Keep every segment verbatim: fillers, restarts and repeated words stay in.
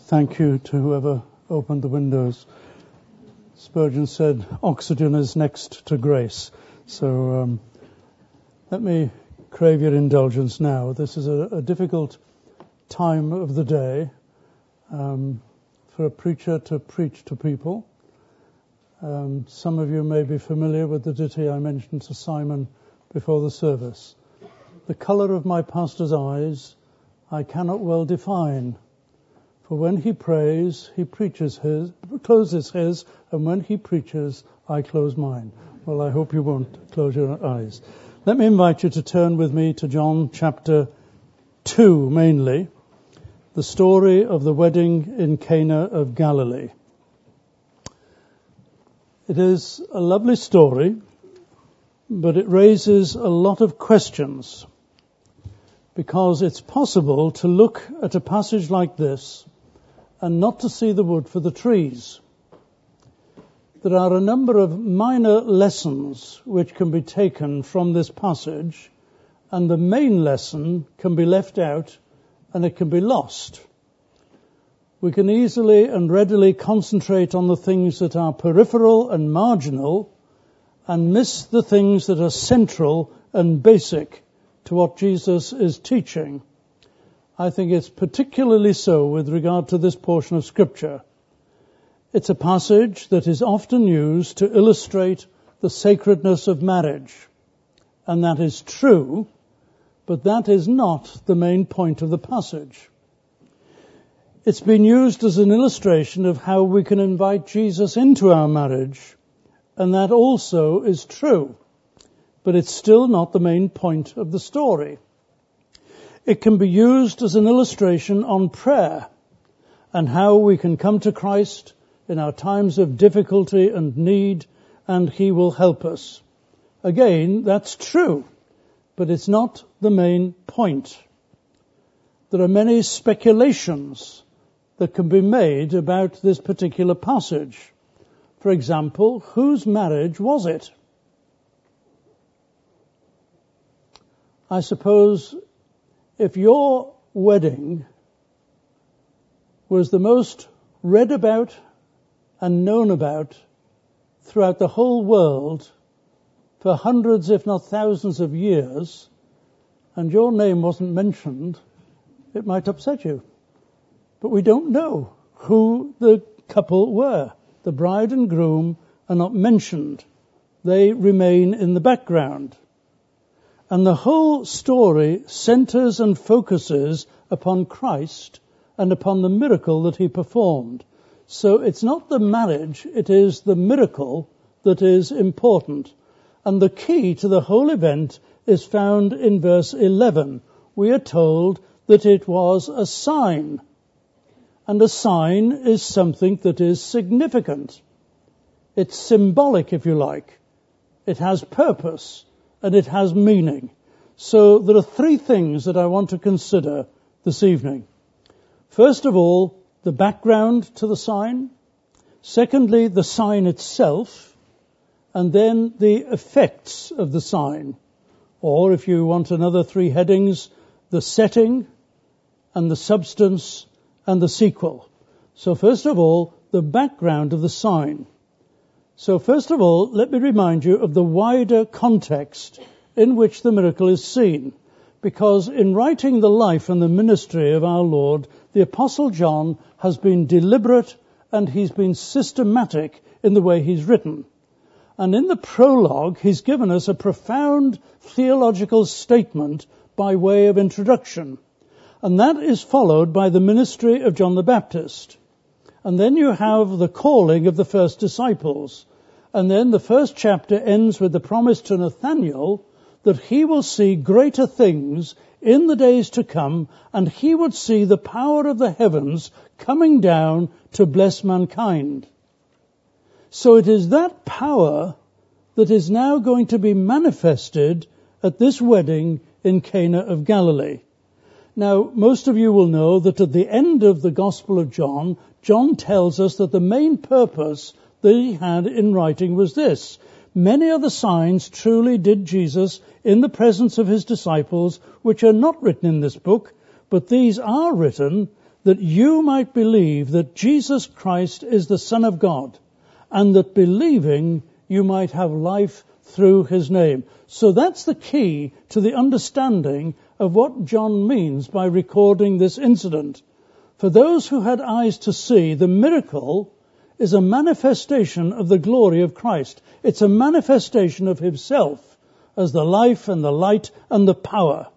thank you to whoever opened the windows. Spurgeon said, oxygen is next to grace. So um, let me crave your indulgence now. This is a, a difficult time of the day um, for a preacher to preach to people. Um, some of you may be familiar with the ditty I mentioned to Simon before the service. The colour of my pastor's eyes I cannot well define. For when he prays, he preaches his, closes his, and when he preaches, I close mine. Well, I hope you won't close your eyes. Let me invite you to turn with me to John chapter two, mainly, the story of the wedding in Cana of Galilee. It is a lovely story, but it raises a lot of questions, because it's possible to look at a passage like this and not to see the wood for the trees. There are a number of minor lessons which can be taken from this passage, and the main lesson can be left out and it can be lost. We can easily and readily concentrate on the things that are peripheral and marginal and miss the things that are central and basic to what Jesus is teaching. I think it's particularly so with regard to this portion of Scripture. It's a passage that is often used to illustrate the sacredness of marriage. And that is true, but that is not the main point of the passage. It's been used as an illustration of how we can invite Jesus into our marriage, and that also is true, but it's still not the main point of the story. It can be used as an illustration on prayer and how we can come to Christ in our times of difficulty and need, and he will help us. Again, that's true, but it's not the main point. There are many speculations that can be made about this particular passage. For example, whose marriage was it? I suppose if your wedding was the most read about and known about throughout the whole world for hundreds, if not thousands of years, and your name wasn't mentioned, it might upset you. But we don't know who the couple were. The bride and groom are not mentioned. They remain in the background. And the whole story centers and focuses upon Christ and upon the miracle that he performed. So it's not the marriage, it is the miracle that is important. And the key to the whole event is found in verse eleven. We are told that it was a sign. And a sign is something that is significant. It's symbolic, if you like. It has purpose and it has meaning. So there are three things that I want to consider this evening. First of all, the background to the sign. Secondly, the sign itself. And then the effects of the sign. Or if you want another three headings, the setting and the substance and the sequel. So first of all, the background of the sign. So first of all, let me remind you of the wider context in which the miracle is seen. Because in writing the life and the ministry of our Lord, the Apostle John has been deliberate and he's been systematic in the way he's written. And in the prologue, he's given us a profound theological statement by way of introduction. And that is followed by the ministry of John the Baptist. And then you have the calling of the first disciples. And then the first chapter ends with the promise to Nathanael that he will see greater things in the days to come, and he would see the power of the heavens coming down to bless mankind. So it is that power that is now going to be manifested at this wedding in Cana of Galilee. Now, most of you will know that at the end of the Gospel of John, John tells us that the main purpose that he had in writing was this: many other signs truly did Jesus in the presence of his disciples, which are not written in this book, but these are written that you might believe that Jesus Christ is the Son of God, and that believing you might have life through his name. So that's the key to the understanding of what John means by recording this incident. For those who had eyes to see, the miracle is a manifestation of the glory of Christ. It's a manifestation of himself as the life and the light and the power.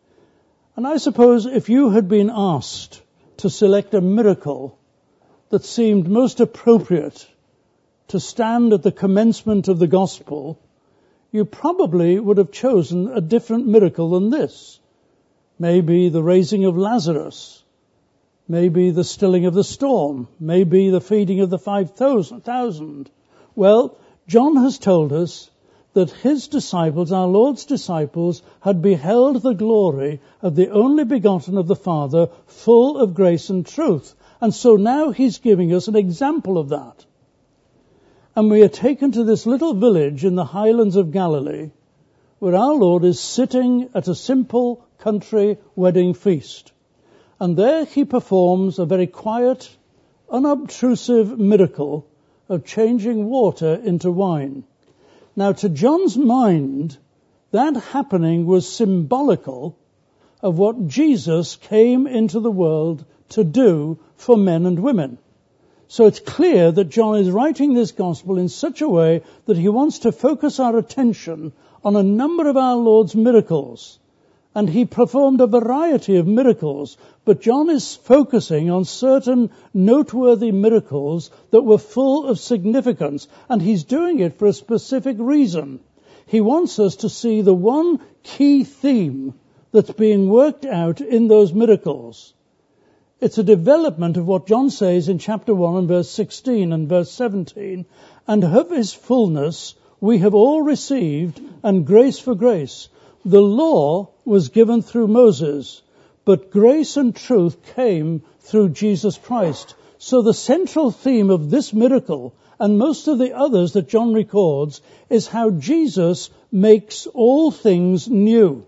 And I suppose if you had been asked to select a miracle that seemed most appropriate to stand at the commencement of the gospel, you probably would have chosen a different miracle than this. Maybe the raising of Lazarus. Maybe the stilling of the storm. Maybe the feeding of the five thousand. Well, John has told us that his disciples, our Lord's disciples, had beheld the glory of the only begotten of the Father, full of grace and truth. And so now he's giving us an example of that. And we are taken to this little village in the highlands of Galilee, where our Lord is sitting at a simple country wedding feast. And there he performs a very quiet, unobtrusive miracle of changing water into wine. Now, to John's mind, that happening was symbolical of what Jesus came into the world to do for men and women. So it's clear that John is writing this gospel in such a way that he wants to focus our attention on a number of our Lord's miracles. And he performed a variety of miracles, but John is focusing on certain noteworthy miracles that were full of significance, and he's doing it for a specific reason. He wants us to see the one key theme that's being worked out in those miracles. It's a development of what John says in chapter one and verse sixteen and verse seventeen. And of his fullness we have all received, and grace for grace. The law was given through Moses, but grace and truth came through Jesus Christ. So the central theme of this miracle, and most of the others that John records, is how Jesus makes all things new.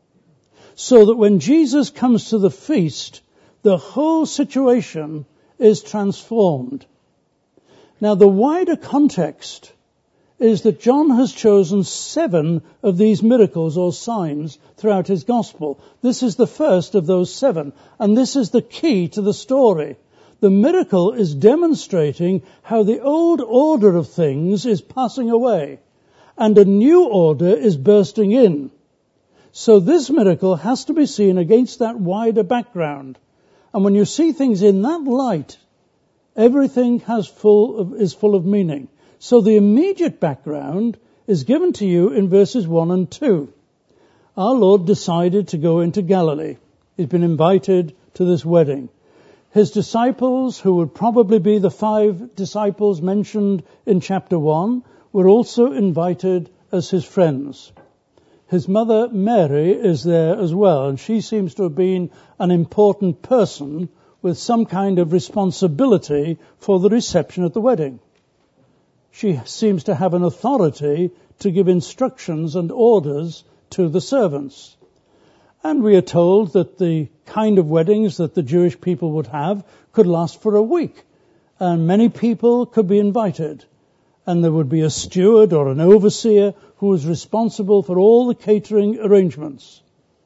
So that when Jesus comes to the feast, the whole situation is transformed. Now, the wider context is that John has chosen seven of these miracles or signs throughout his gospel. This is the first of those seven, and this is the key to the story. The miracle is demonstrating how the old order of things is passing away, and a new order is bursting in. So this miracle has to be seen against that wider background. And when you see things in that light, everything has full of, is full of meaning. So the immediate background is given to you in verses one and two. Our Lord decided to go into Galilee. He'd been invited to this wedding. His disciples, who would probably be the five disciples mentioned in chapter one, were also invited as his friends. His mother Mary is there as well, and she seems to have been an important person with some kind of responsibility for the reception at the wedding. She seems to have an authority to give instructions and orders to the servants. And we are told that the kind of weddings that the Jewish people would have could last for a week, and many people could be invited. And there would be a steward or an overseer who was responsible for all the catering arrangements.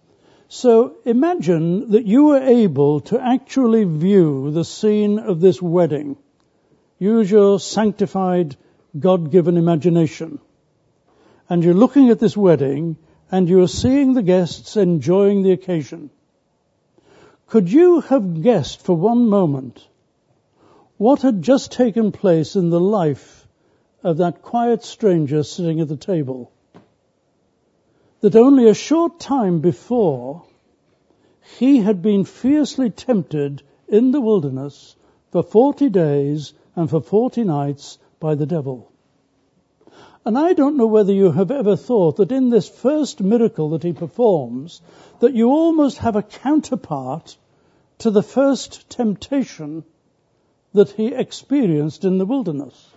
So imagine that you were able to actually view the scene of this wedding. Use your sanctified, God-given imagination. And you're looking at this wedding, and you're seeing the guests enjoying the occasion. Could you have guessed for one moment what had just taken place in the life of that quiet stranger sitting at the table? That only a short time before, he had been fiercely tempted in the wilderness for forty days and for forty nights by the devil. And I don't know whether you have ever thought that in this first miracle that he performs, that you almost have a counterpart to the first temptation that he experienced in the wilderness.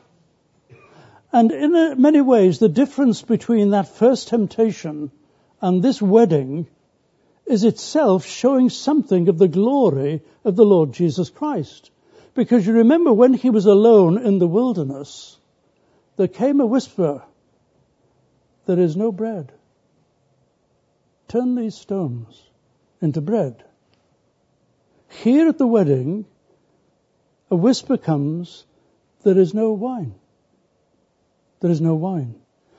And in many ways, the difference between that first temptation and this wedding is itself showing something of the glory of the Lord Jesus Christ. Because you remember when he was alone in the wilderness, there came a whisper, there is no bread. Turn these stones into bread. Here at the wedding, a whisper comes, there is no wine. There is no wine.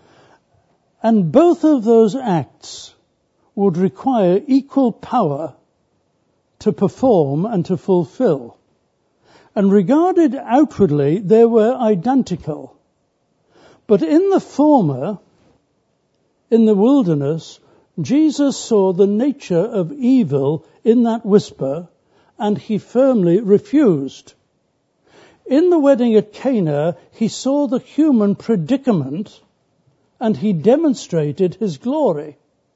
And both of those acts would require equal power to perform and to fulfill. And regarded outwardly, they were identical. But in the former, in the wilderness, Jesus saw the nature of evil in that whisper, and he firmly refused. In the wedding at Cana, he saw the human predicament, and he demonstrated his glory.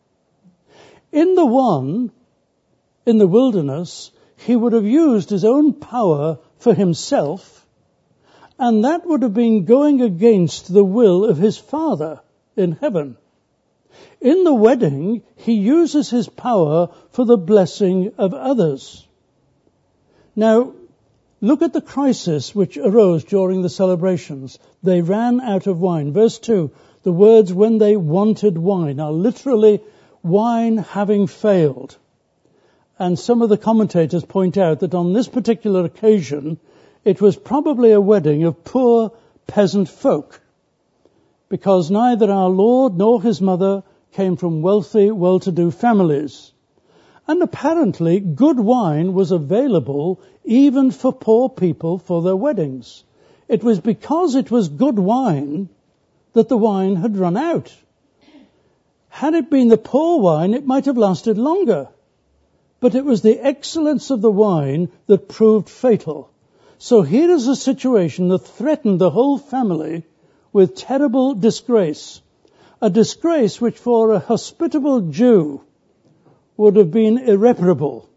In the one, in the wilderness, he would have used his own power for himself, and that would have been going against the will of his Father in heaven. In the wedding, he uses his power for the blessing of others. Now, look at the crisis which arose during the celebrations. They ran out of wine. Verse two, the words when they wanted wine are literally wine having failed. And some of the commentators point out that on this particular occasion, it was probably a wedding of poor peasant folk, because neither our Lord nor his mother came from wealthy, well-to-do families. And apparently good wine was available even for poor people for their weddings. It was because it was good wine that the wine had run out. Had it been the poor wine, it might have lasted longer. But it was the excellence of the wine that proved fatal. So here is a situation that threatened the whole family with terrible disgrace. A disgrace which for a hospitable Jew would have been irreparable.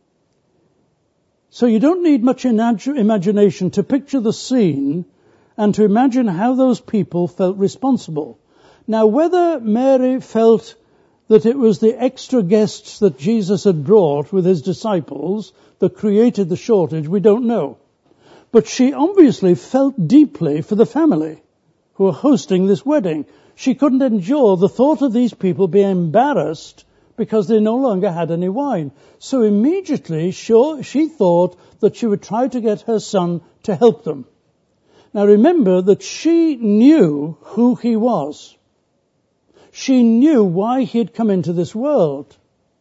So you don't need much imagination to picture the scene and to imagine how those people felt responsible. Now, whether Mary felt that it was the extra guests that Jesus had brought with his disciples that created the shortage, we don't know. But she obviously felt deeply for the family who were hosting this wedding. She couldn't endure the thought of these people being embarrassed because they no longer had any wine. So immediately she, she thought that she would try to get her son to help them. Now remember that she knew who he was. She knew why he had come into this world.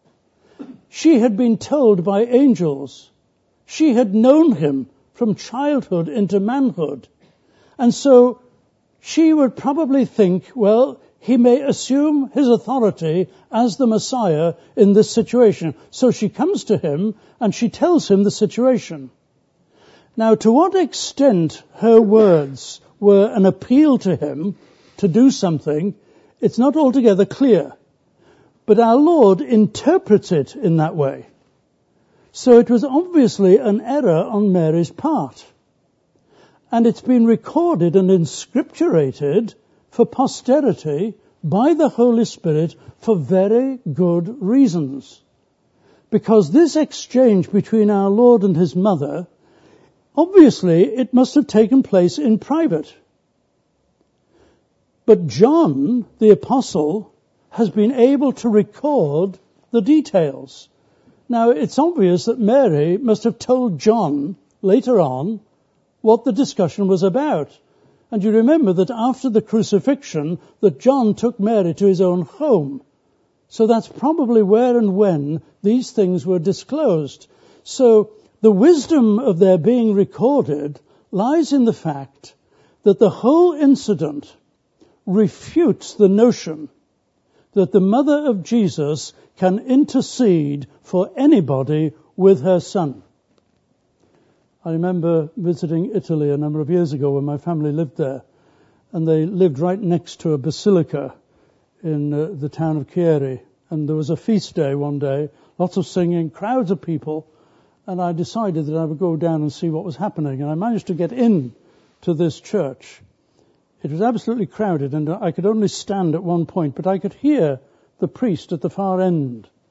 She had been told by angels. She had known him from childhood into manhood. And so she would probably think, well, he may assume his authority as the Messiah in this situation. So she comes to him and she tells him the situation. Now, to what extent her words were an appeal to him to do something, it's not altogether clear. But our Lord interprets it in that way. So it was obviously an error on Mary's part. And it's been recorded and inscripturated for posterity by the Holy Spirit for very good reasons. Because this exchange between our Lord and his mother, obviously it must have taken place in private. But John, the apostle, has been able to record the details. Now, it's obvious that Mary must have told John later on what the discussion was about. And you remember that after the crucifixion, that John took Mary to his own home. So that's probably where and when these things were disclosed. So the wisdom of their being recorded lies in the fact that the whole incident refutes the notion that the mother of Jesus can intercede for anybody with her son. I remember visiting Italy a number of years ago when my family lived there, and they lived right next to a basilica in uh, the town of Chieri. And there was a feast day one day, lots of singing, crowds of people, and I decided that I would go down and see what was happening. And I managed to get in to this church. It was absolutely crowded, and I could only stand at one point, but I could hear the priest at the far end.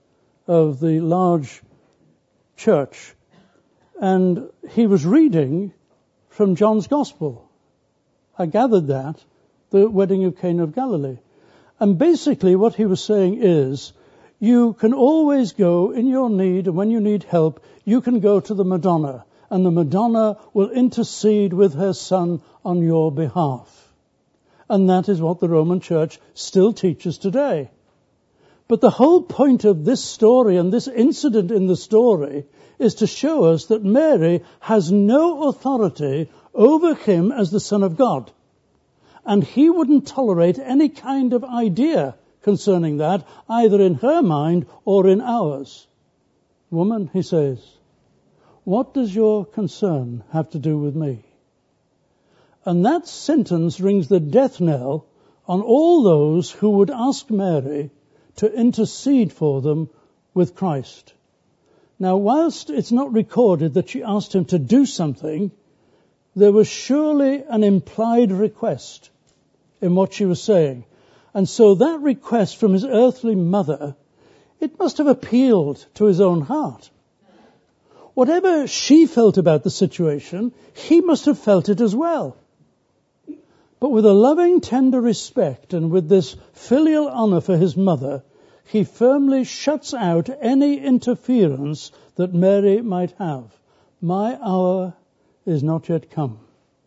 of the large church, and he was reading from John's Gospel. I gathered that, the wedding of Cana of Galilee. And basically what he was saying is, you can always go in your need, and when you need help, you can go to the Madonna, and the Madonna will intercede with her Son on your behalf. And that is what the Roman Church still teaches today. But the whole point of this story and this incident in the story is to show us that Mary has no authority over him as the Son of God. And he wouldn't tolerate any kind of idea concerning that, either in her mind or in ours. Woman, he says, what does your concern have to do with me? And that sentence rings the death knell on all those who would ask Mary to intercede for them with Christ. Now, whilst it's not recorded that she asked him to do something, there was surely an implied request in what she was saying. And so that request from his earthly mother, it must have appealed to his own heart. Whatever she felt about the situation, he must have felt it as well. But with a loving, tender respect and with this filial honor for his mother, he firmly shuts out any interference that Mary might have. My hour is not yet come.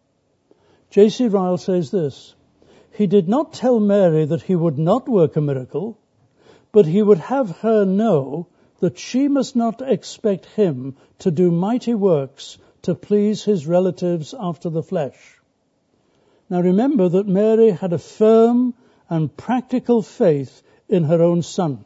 J C Ryle says this, he did not tell Mary that he would not work a miracle, but he would have her know that she must not expect him to do mighty works to please his relatives after the flesh. Now remember that Mary had a firm and practical faith in her own Son.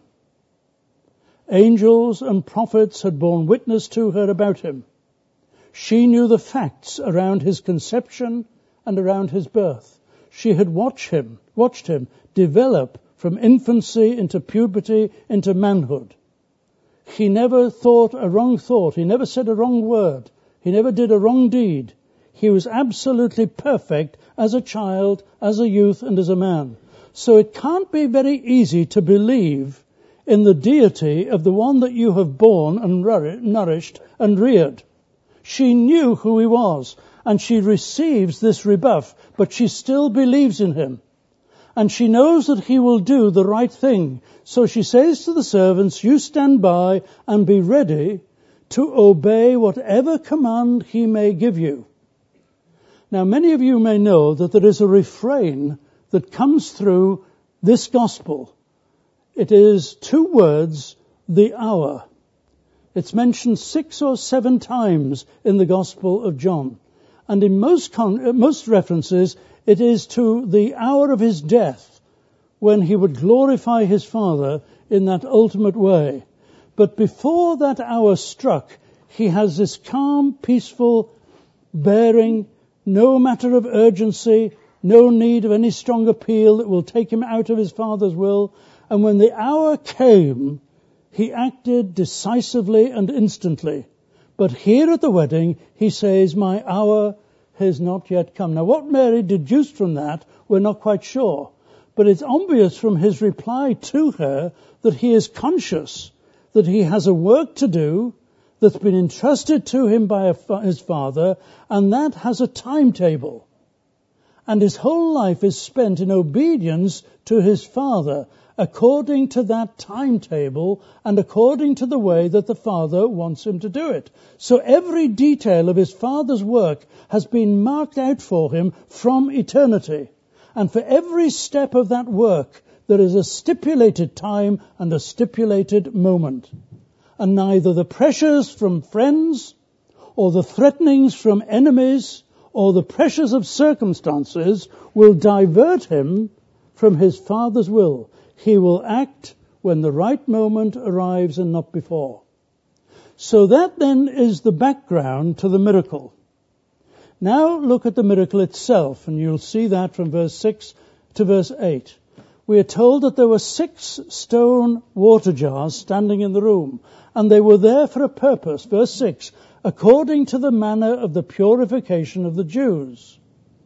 Angels and prophets had borne witness to her about him. She knew the facts around his conception and around his birth. She had watched him, watched him develop from infancy into puberty into manhood. He never thought a wrong thought. He never said a wrong word. He never did a wrong deed. He was absolutely perfect as a child, as a youth, and as a man. So it can't be very easy to believe in the deity of the one that you have borne and nourished and reared. She knew who he was, and she receives this rebuff, but she still believes in him. And she knows that he will do the right thing. So she says to the servants, you stand by and be ready to obey whatever command he may give you. Now, many of you may know that there is a refrain that comes through this gospel. It is two words, the hour. It's mentioned six or seven times in the Gospel of John. And in most con- most references, it is to the hour of his death, when he would glorify his Father in that ultimate way. But before that hour struck, he has this calm, peaceful bearing, no matter of urgency, no need of any strong appeal that will take him out of his Father's will. And when the hour came, he acted decisively and instantly. But here at the wedding, he says, my hour has not yet come. Now, what Mary deduced from that, we're not quite sure. But it's obvious from his reply to her that he is conscious that he has a work to do that's been entrusted to him by his Father, and that has a timetable. And his whole life is spent in obedience to his Father, according to that timetable and according to the way that the Father wants him to do it. So every detail of his Father's work has been marked out for him from eternity. And for every step of that work, there is a stipulated time and a stipulated moment. And neither the pressures from friends or the threatenings from enemies or the pressures of circumstances will divert him from his Father's will. He will act when the right moment arrives and not before. So that then is the background to the miracle. Now look at the miracle itself, and you'll see that from verse six to verse eight. We are told that there were six stone water jars standing in the room, and they were there for a purpose. Verse six, according to the manner of the purification of the Jews.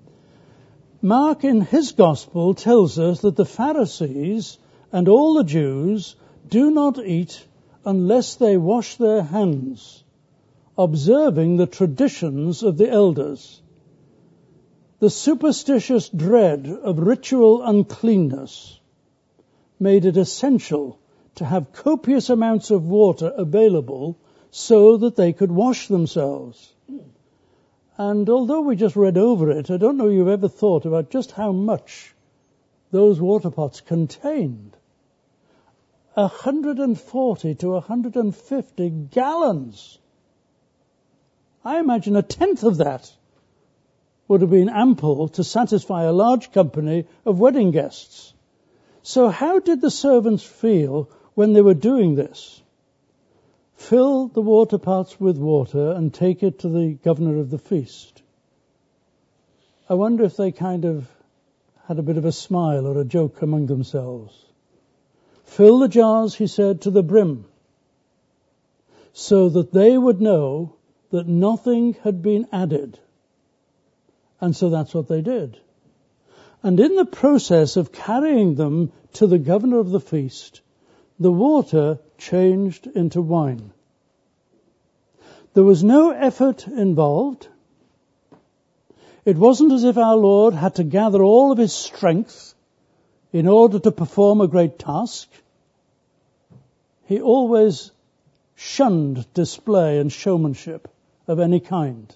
Mark in his gospel tells us that the Pharisees and all the Jews do not eat unless they wash their hands, observing the traditions of the elders. The superstitious dread of ritual uncleanness made it essential to have copious amounts of water available so that they could wash themselves. And although we just read over it, I don't know if you've ever thought about just how much those water pots contained. one hundred forty to one hundred fifty gallons. I imagine a tenth of that would have been ample to satisfy a large company of wedding guests. So how did the servants feel when they were doing this? Fill the water pots with water and take it to the governor of the feast. I wonder if they kind of had a bit of a smile or a joke among themselves. Fill the jars, he said, to the brim, so that they would know that nothing had been added. And so that's what they did. And in the process of carrying them to the governor of the feast, the water changed into wine. There was no effort involved. It wasn't as if our Lord had to gather all of his strength in order to perform a great task. He always shunned display and showmanship of any kind.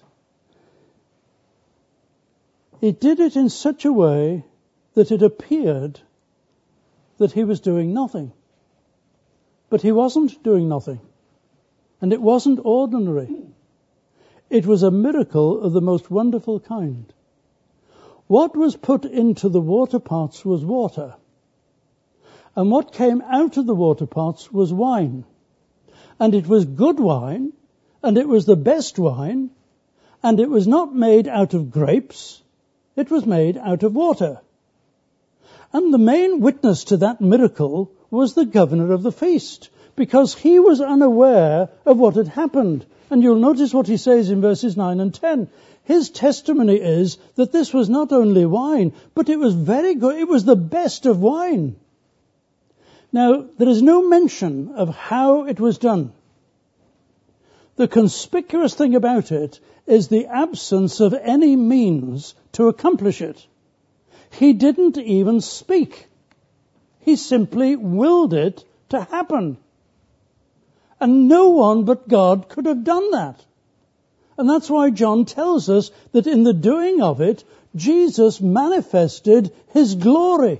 He did it in such a way that it appeared that he was doing nothing. But he wasn't doing nothing. And it wasn't ordinary. It was a miracle of the most wonderful kind. What was put into the water pots was water. And what came out of the water pots was wine. And it was good wine, and it was the best wine, and it was not made out of grapes. It was made out of water. And the main witness to that miracle was the governor of the feast, because he was unaware of what had happened. And you'll notice what he says in verses nine and ten. His testimony is that this was not only wine, but it was very good. It was the best of wine. Now, there is no mention of how it was done. The conspicuous thing about it is the absence of any means to accomplish it. He didn't even speak. He simply willed it to happen. And no one but God could have done that. And that's why John tells us that in the doing of it, Jesus manifested his glory.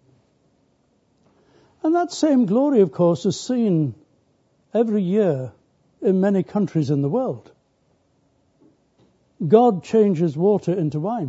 And that same glory, of course, is seen every year in many countries in the world. God changes water into wine.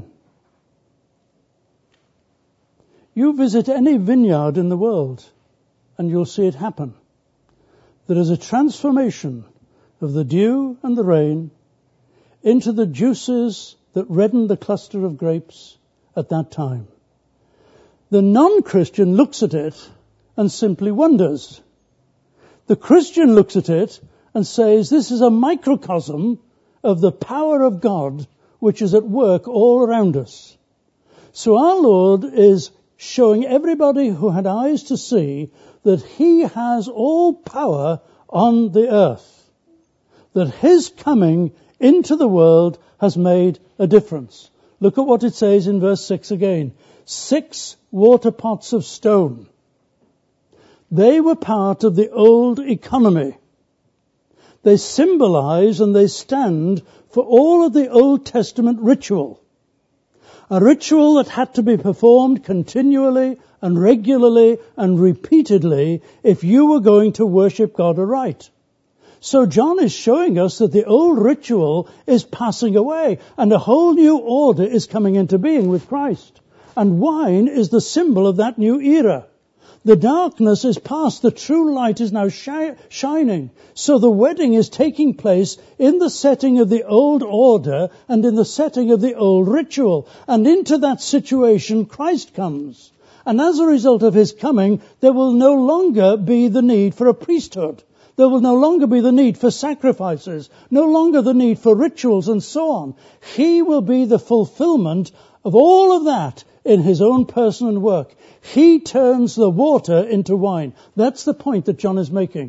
You visit any vineyard in the world and you'll see it happen. There is a transformation of the dew and the rain into the juices that redden the cluster of grapes at that time. The non-Christian looks at it and simply wonders. The Christian looks at it and says, this is a microcosm of the power of God which is at work all around us. So our Lord is showing everybody who had eyes to see that he has all power on the earth, that his coming into the world has made a difference. Look at what it says in verse six again. Six water pots of stone. They were part of the old economy. They symbolize and they stand for all of the Old Testament ritual. A ritual that had to be performed continually and regularly and repeatedly if you were going to worship God aright. So John is showing us that the old ritual is passing away and a whole new order is coming into being with Christ. And wine is the symbol of that new era. The darkness is past, the true light is now shi- shining. So the wedding is taking place in the setting of the old order and in the setting of the old ritual. And into that situation Christ comes. And as a result of his coming, there will no longer be the need for a priesthood. There will no longer be the need for sacrifices, no longer the need for rituals and so on. He will be the fulfillment of all of that in his own person and work. He turns the water into wine. That's the point that John is making.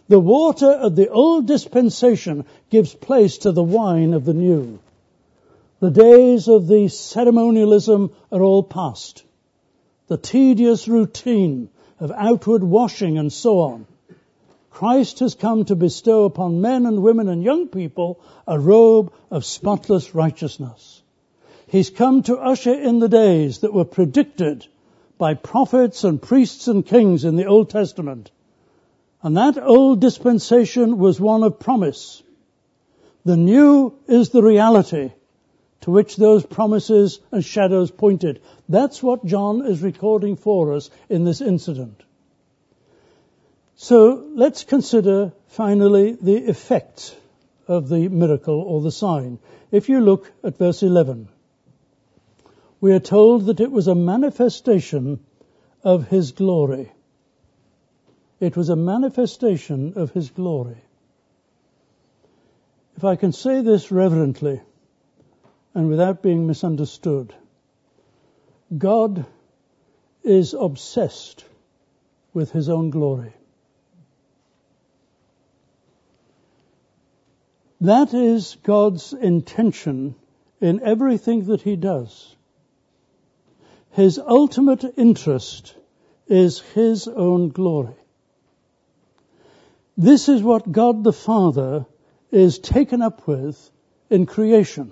The water of the old dispensation gives place to the wine of the new. The days of the ceremonialism are all past. The tedious routine of outward washing and so on. Christ has come to bestow upon men and women and young people a robe of spotless righteousness. He's come to usher in the days that were predicted by prophets and priests and kings in the Old Testament. And that old dispensation was one of promise. The new is the reality to which those promises and shadows pointed. That's what John is recording for us in this incident. So let's consider finally the effect of the miracle or the sign. If you look at verse eleven, we are told that it was a manifestation of his glory. It was a manifestation of his glory. If I can say this reverently and without being misunderstood, God is obsessed with his own glory. That is God's intention in everything that he does. His ultimate interest is his own glory. This is what God the Father is taken up with in creation.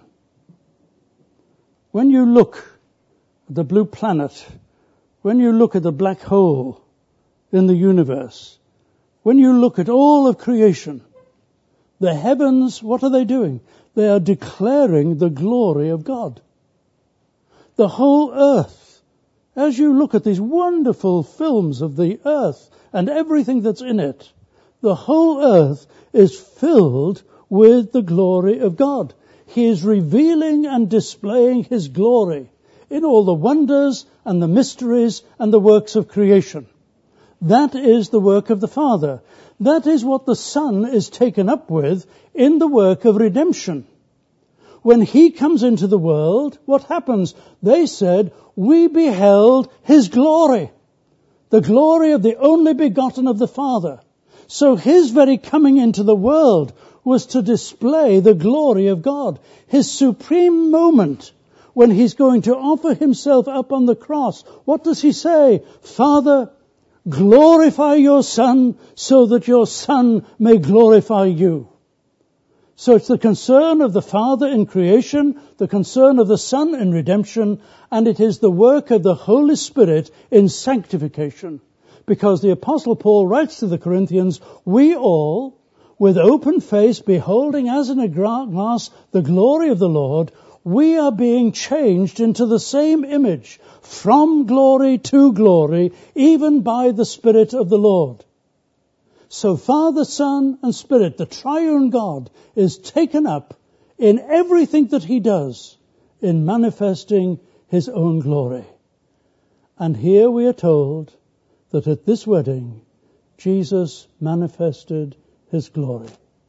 When you look at the blue planet, when you look at the black hole in the universe, when you look at all of creation, the heavens, what are they doing? They are declaring the glory of God. The whole earth, as you look at these wonderful films of the earth and everything that's in it, the whole earth is filled with the glory of God. He is revealing and displaying his glory in all the wonders and the mysteries and the works of creation. That is the work of the Father. That is what the Son is taken up with in the work of redemption. When he comes into the world, what happens? They said, we beheld his glory, the glory of the only begotten of the Father. So his very coming into the world was to display the glory of God. His supreme moment when he's going to offer himself up on the cross, what does he say? Father, glorify your Son so that your Son may glorify you. So it's the concern of the Father in creation, the concern of the Son in redemption, and it is the work of the Holy Spirit in sanctification. Because the Apostle Paul writes to the Corinthians, we all, with open face, beholding as in a glass the glory of the Lord, we are being changed into the same image, from glory to glory, even by the Spirit of the Lord. So Father, Son, and Spirit, the triune God, is taken up in everything that he does in manifesting his own glory. And here we are told that at this wedding, Jesus manifested his glory.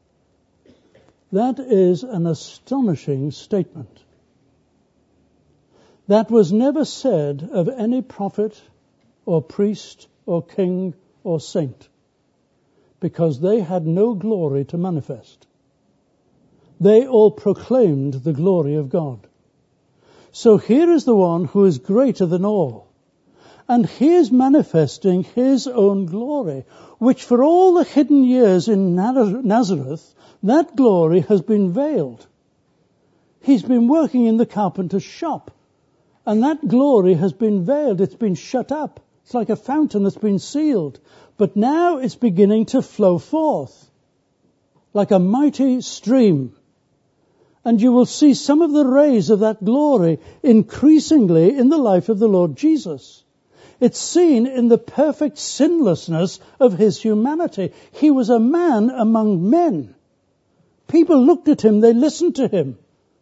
That is an astonishing statement. That was never said of any prophet or priest or king or saint, because they had no glory to manifest. They all proclaimed the glory of God. So here is the one who is greater than all. And he is manifesting his own glory, which for all the hidden years in Nazareth, that glory has been veiled. He's been working in the carpenter's shop, and that glory has been veiled. It's been shut up. It's like a fountain that's been sealed. But now it's beginning to flow forth like a mighty stream. And you will see some of the rays of that glory increasingly in the life of the Lord Jesus. It's seen in the perfect sinlessness of his humanity. He was a man among men. People looked at him, they listened to him.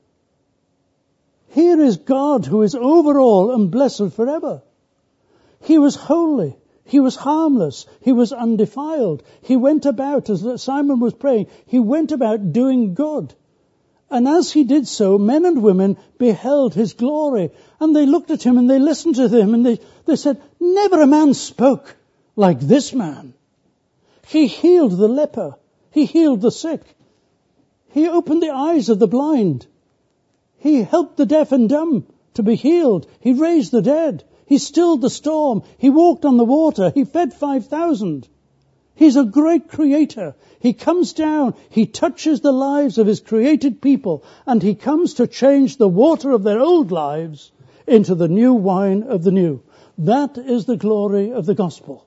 Here is God who is over all and blessed forever. He was holy. He was harmless. He was undefiled. He went about, as Simon was praying, he went about doing good. And as he did so, men and women beheld his glory. And they looked at him and they listened to him and they, they said, never a man spoke like this man. He healed the leper. He healed the sick. He opened the eyes of the blind. He helped the deaf and dumb to be healed. He raised the dead. He stilled the storm. He walked on the water. He fed five thousand. He's a great creator. He comes down. He touches the lives of his created people, and he comes to change the water of their old lives into the new wine of the new. That is the glory of the gospel.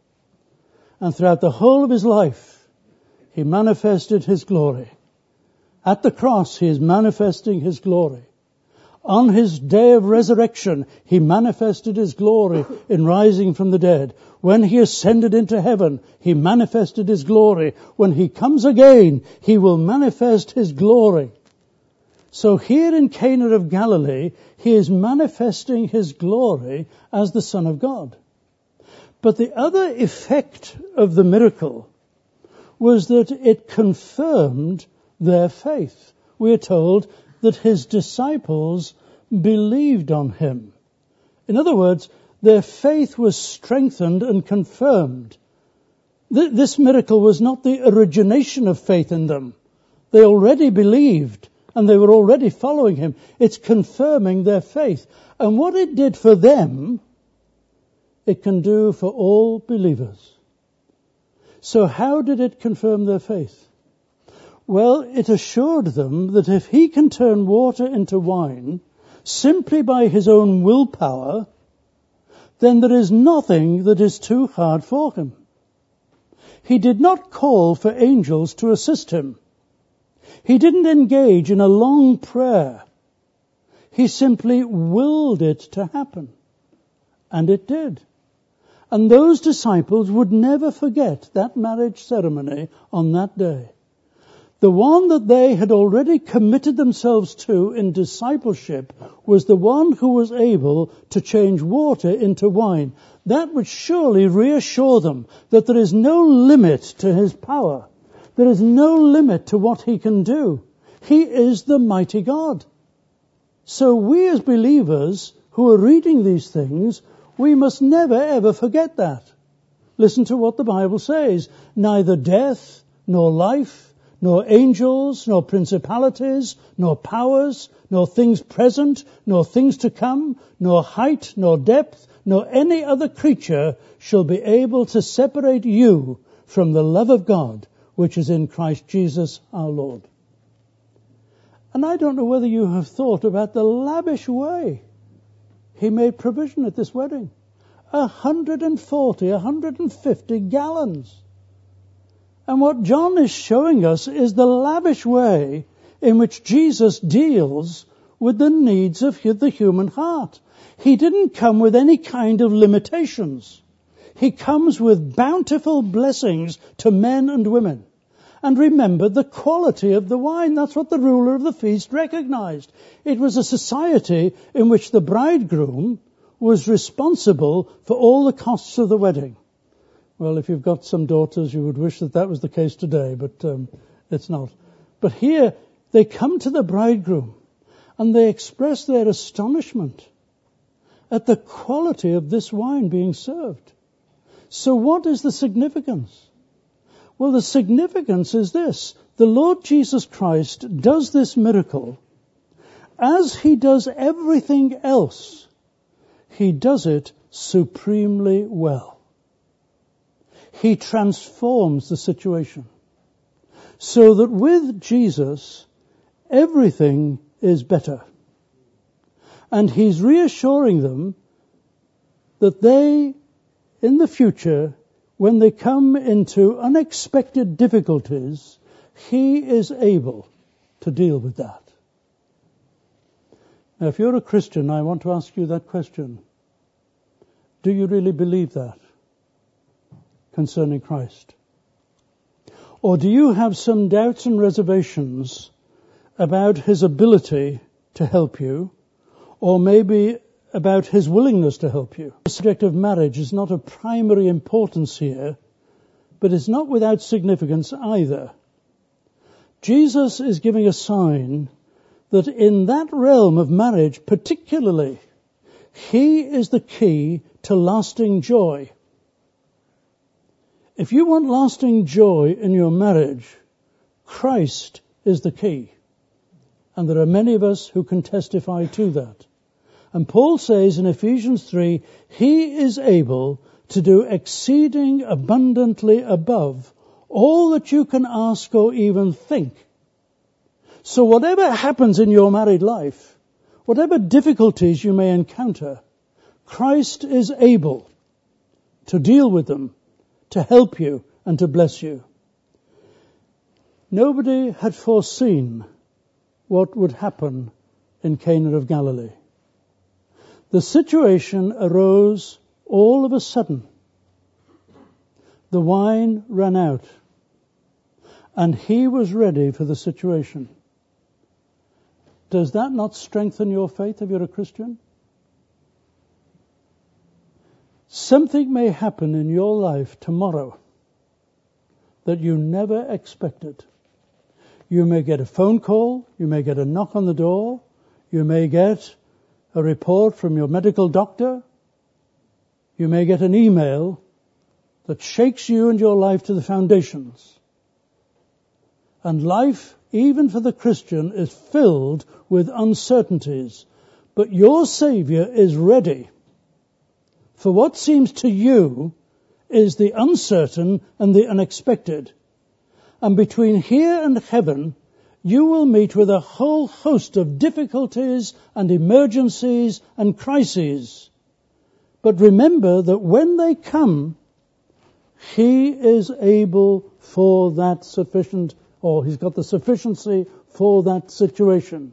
And throughout the whole of his life, he manifested his glory. At the cross, he is manifesting his glory. On his day of resurrection, he manifested his glory in rising from the dead. When he ascended into heaven, he manifested his glory. When he comes again, he will manifest his glory. So here in Cana of Galilee, he is manifesting his glory as the Son of God. But the other effect of the miracle was that it confirmed their faith. We are told that his disciples believed on him. In other words, their faith was strengthened and confirmed. Th- this miracle was not the origination of faith in them. They already believed and they were already following him. It's confirming their faith. And what it did for them, it can do for all believers. So how did it confirm their faith? Well, it assured them that if he can turn water into wine simply by his own willpower, then there is nothing that is too hard for him. He did not call for angels to assist him. He didn't engage in a long prayer. He simply willed it to happen. And it did. And those disciples would never forget that marriage ceremony on that day. The one that they had already committed themselves to in discipleship was the one who was able to change water into wine. That would surely reassure them that there is no limit to his power. There is no limit to what he can do. He is the mighty God. So we as believers who are reading these things, we must never ever forget that. Listen to what the Bible says. Neither death nor life, nor angels, nor principalities, nor powers, nor things present, nor things to come, nor height, nor depth, nor any other creature shall be able to separate you from the love of God, which is in Christ Jesus our Lord. And I don't know whether you have thought about the lavish way he made provision at this wedding. one hundred forty, one hundred fifty gallons. And what John is showing us is the lavish way in which Jesus deals with the needs of the human heart. He didn't come with any kind of limitations. He comes with bountiful blessings to men and women. And remember the quality of the wine. That's what the ruler of the feast recognized. It was a society in which the bridegroom was responsible for all the costs of the wedding. Well, if you've got some daughters, you would wish that that was the case today, but um, it's not. But here, they come to the bridegroom, and they express their astonishment at the quality of this wine being served. So what is the significance? Well, the significance is this. The Lord Jesus Christ does this miracle. As he does everything else, he does it supremely well. He transforms the situation so that with Jesus, everything is better. And he's reassuring them that they, in the future, when they come into unexpected difficulties, he is able to deal with that. Now, if you're a Christian, I want to ask you that question. Do you really believe that concerning Christ? Or do you have some doubts and reservations about his ability to help you, or maybe about his willingness to help you? The subject of marriage is not of primary importance here, but it's not without significance either. Jesus is giving a sign that in that realm of marriage particularly, he is the key to lasting joy. If you want lasting joy in your marriage, Christ is the key. And there are many of us who can testify to that. And Paul says in Ephesians three, he is able to do exceeding abundantly above all that you can ask or even think. So whatever happens in your married life, whatever difficulties you may encounter, Christ is able to deal with them, to help you and to bless you. Nobody had foreseen what would happen in Cana of Galilee. The situation arose all of a sudden. The wine ran out, and he was ready for the situation. Does that not strengthen your faith if you're a Christian? Something may happen in your life tomorrow that you never expected. You may get a phone call, you may get a knock on the door, you may get a report from your medical doctor, you may get an email that shakes you and your life to the foundations. And life, even for the Christian, is filled with uncertainties. But your Savior is ready for what seems to you is the uncertain and the unexpected. And between here and heaven, you will meet with a whole host of difficulties and emergencies and crises. But remember that when they come, he is able for that sufficient, or he's got the sufficiency for that situation.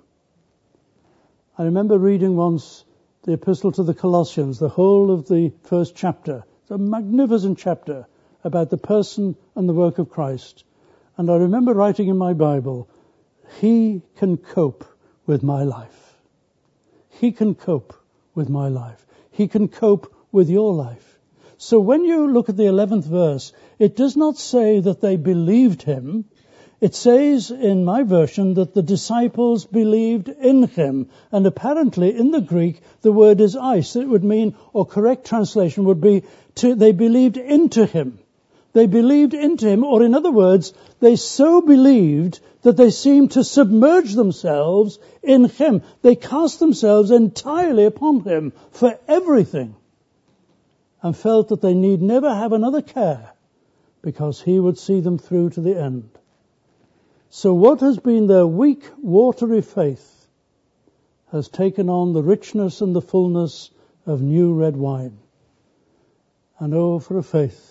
I remember reading once the Epistle to the Colossians, the whole of the first chapter. It's a magnificent chapter about the person and the work of Christ. And I remember writing in my Bible, he can cope with my life. He can cope with my life. He can cope with your life. So when you look at the eleventh verse, it does not say that they believed him. It says in my version that the disciples believed in him. And apparently in the Greek, the word is eis. It would mean, or correct translation would be, to, they believed into him. They believed into him, or in other words, they so believed that they seemed to submerge themselves in him. They cast themselves entirely upon him for everything and felt that they need never have another care because he would see them through to the end. So what has been their weak, watery faith has taken on the richness and the fullness of new red wine. And oh, for a faith,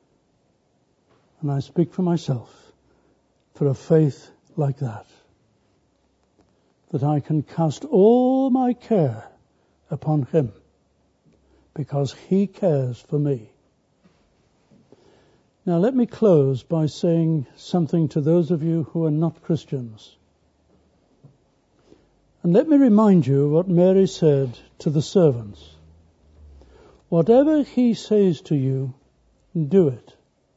and I speak for myself, for a faith like that, that I can cast all my care upon him because he cares for me. Now let me close by saying something to those of you who are not Christians. And let me remind you what Mary said to the servants. Whatever he says to you, do it.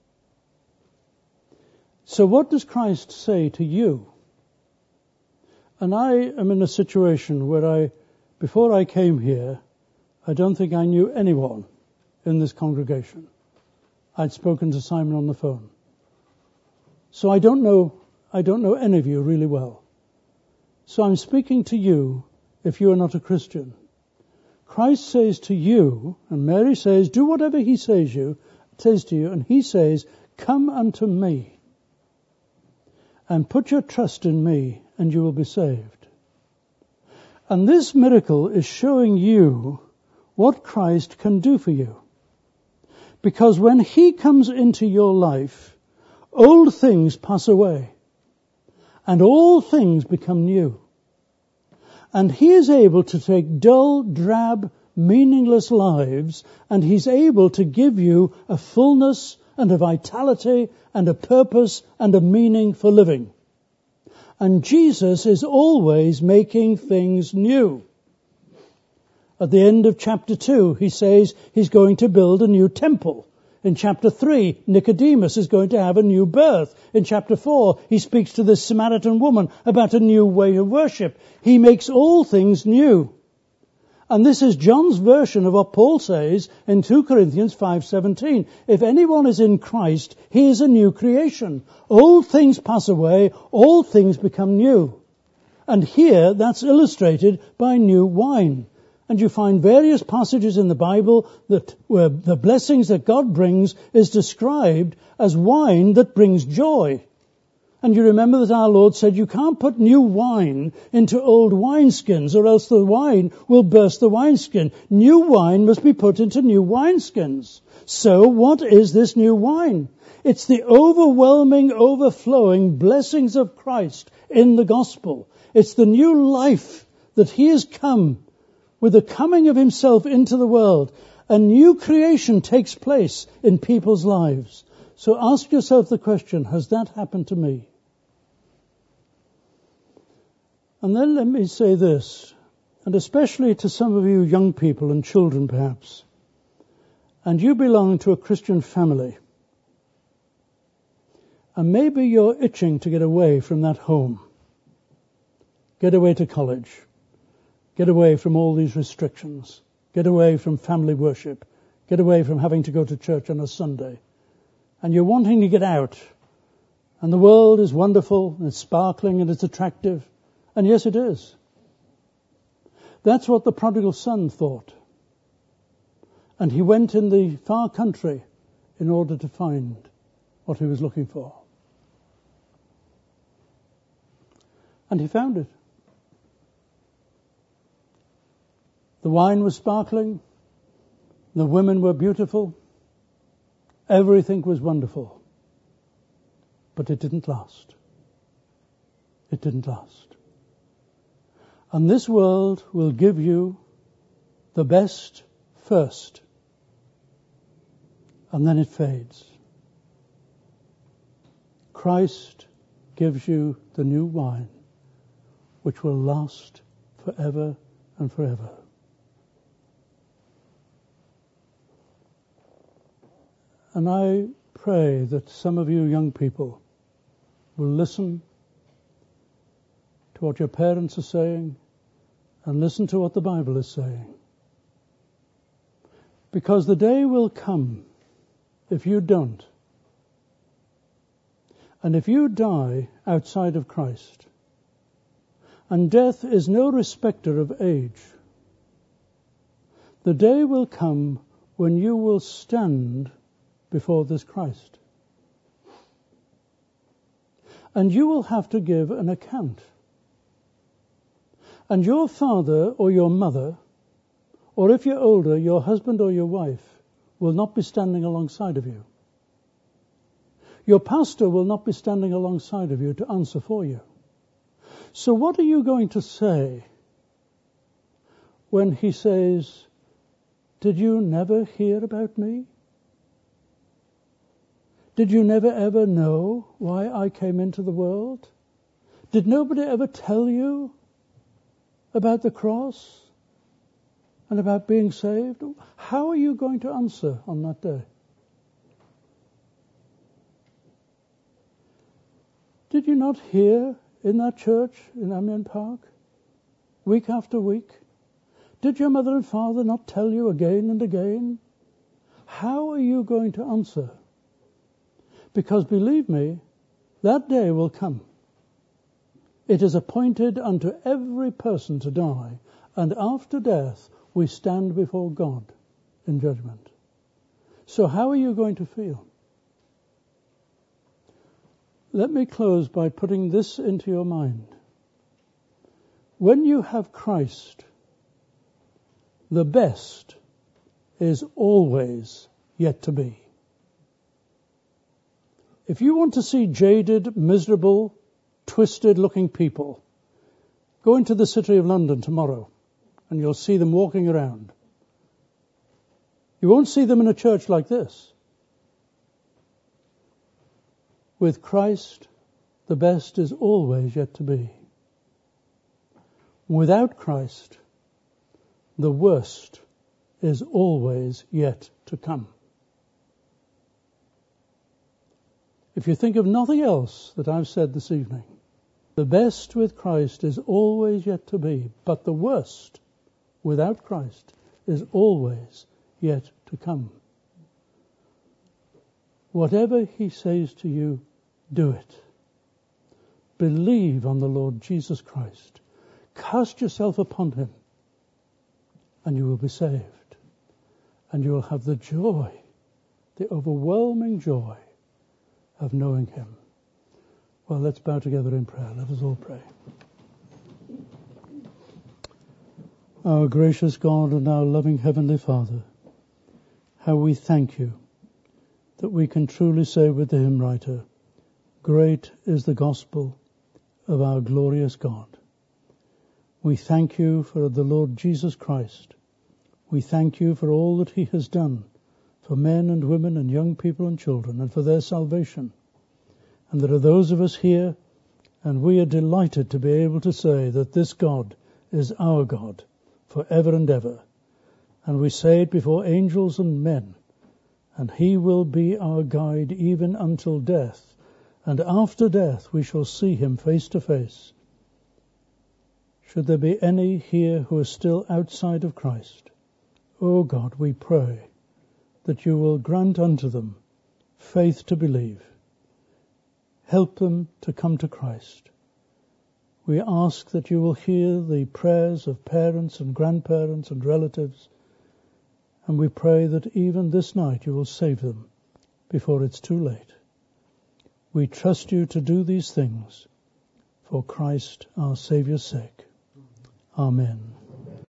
So what does Christ say to you? And I am in a situation where I, before I came here, I don't think I knew anyone in this congregation. I'd spoken to Simon on the phone. So I don't know, I don't know any of you really well. So I'm speaking to you if you are not a Christian. Christ says to you, and Mary says, do whatever he says you, says to you, and he says, come unto me and put your trust in me and you will be saved. And this miracle is showing you what Christ can do for you. Because when he comes into your life, old things pass away and all things become new. And he is able to take dull, drab, meaningless lives and he's able to give you a fullness and a vitality and a purpose and a meaning for living. And Jesus is always making things new. At the end of chapter two, he says he's going to build a new temple. In chapter three, Nicodemus is going to have a new birth. In chapter four, he speaks to the Samaritan woman about a new way of worship. He makes all things new. And this is John's version of what Paul says in two Corinthians five seventeen. If anyone is in Christ, he is a new creation. Old things pass away, all things become new. And here that's illustrated by new wine. And you find various passages in the Bible that where the blessings that God brings is described as wine that brings joy. And you remember that our Lord said you can't put new wine into old wineskins or else the wine will burst the wineskin. New wine must be put into new wineskins. So what is this new wine? It's the overwhelming, overflowing blessings of Christ in the gospel. It's the new life that he has come with the coming of himself into the world. A new creation takes place in people's lives. So ask yourself the question, has that happened to me? And then let me say this, and especially to some of you young people and children perhaps, and you belong to a Christian family, and maybe you're itching to get away from that home, get away to college, get away from all these restrictions, get away from family worship, get away from having to go to church on a Sunday, and you're wanting to get out, and the world is wonderful, and it's sparkling, and it's attractive. And yes, it is. That's what the prodigal son thought. And he went in the far country in order to find what he was looking for. And he found it. The wine was sparkling. The women were beautiful. Everything was wonderful. But it didn't last. It didn't last. And this world will give you the best first, and then it fades. Christ gives you the new wine, which will last forever and forever. And I pray that some of you young people will listen to what your parents are saying and listen to what the Bible is saying. Because the day will come if you don't. And if you die outside of Christ, and death is no respecter of age, the day will come when you will stand before this Christ. And you will have to give an account. And your father or your mother, or if you're older, your husband or your wife, will not be standing alongside of you. Your pastor will not be standing alongside of you to answer for you. So what are you going to say when he says, "Did you never hear about me? Did you never ever know why I came into the world? Did nobody ever tell you about the cross and about being saved?" How are you going to answer on that day? Did you not hear in that church in Amiens Park, week after week? Did your mother and father not tell you again and again? How are you going to answer? Because believe me, that day will come. It is appointed unto every person to die, and after death we stand before God in judgment. So how are you going to feel? Let me close by putting this into your mind. When you have Christ, the best is always yet to be. If you want to see jaded, miserable, twisted-looking people, go into the City of London tomorrow and you'll see them walking around. You won't see them in a church like this. With Christ, the best is always yet to be. Without Christ, the worst is always yet to come. If you think of nothing else that I've said this evening, the best with Christ is always yet to be, but the worst without Christ is always yet to come. Whatever he says to you, do it. Believe on the Lord Jesus Christ. Cast yourself upon him, and you will be saved. And you will have the joy, the overwhelming joy of knowing him. Well, let's bow together in prayer. Let us all pray. Our gracious God and our loving Heavenly Father, how we thank you that we can truly say with the hymn writer, great is the gospel of our glorious God. We thank you for the Lord Jesus Christ. We thank you for all that he has done for men and women and young people and children and for their salvation. And there are those of us here, and we are delighted to be able to say that this God is our God forever and ever. And we say it before angels and men, and he will be our guide even until death. And after death we shall see him face to face. Should there be any here who are still outside of Christ, O God, we pray that you will grant unto them faith to believe. Help them to come to Christ. We ask that you will hear the prayers of parents and grandparents and relatives, and we pray that even this night you will save them before it's too late. We trust you to do these things for Christ our Saviour's sake. Amen.